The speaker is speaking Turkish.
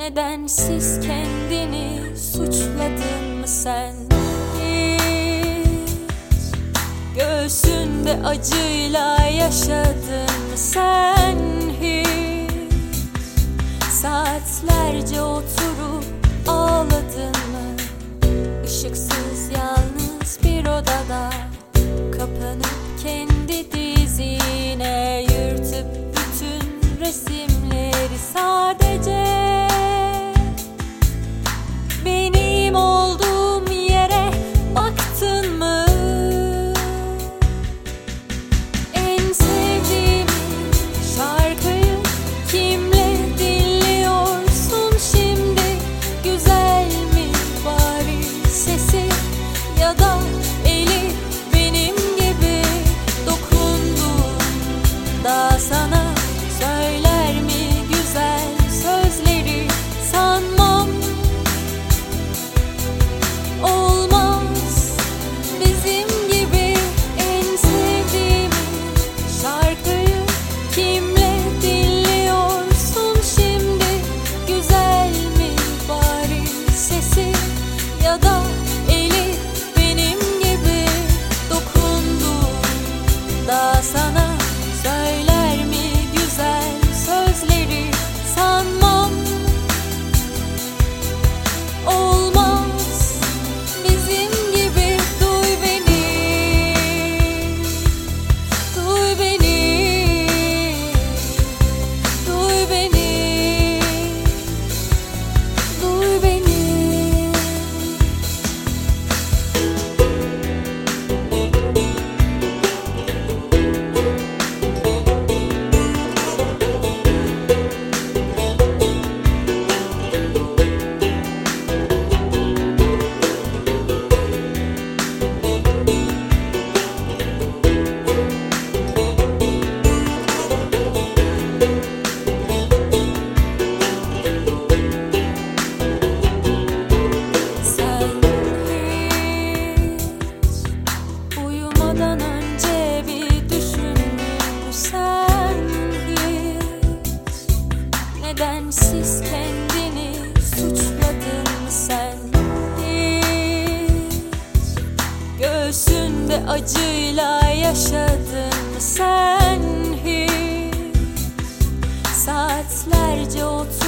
Nedensiz kendini suçladın mı sen hiç? Göğsünde acıyla yaşadın mı sen hiç? Saatlerce oturup ağladın mı? Işıksız yalnız bir odada kapanıp kendi dizine yırtıp bütün resimleri sadece benim olduğum yere baktın mı? En sevdiğim şarkıyı kimle dinliyorsun şimdi? Güzel mi bari sesi ya da eli benim gibi dokunduğunda sana söyler mi güzel sözleri? Sanmam. Olmaz bizim gibi. En sevdiğim şarkıyı kimle dinliyorsun şimdi? Güzel mi bari sesi ya da eli benim gibi dokunduğunda sana söyler mi güzel sözleri? Sanmam. Olmaz bizim gibi. Duy beni, duy beni, duy beni, duy beni. Sen hiç uyumadan önce bir düşündün mü sen hiç? Nedensiz kendini suçladın mı sen hiç? Göğsünde acıyla yaşadın mı sen hiç? Saatlerce oturup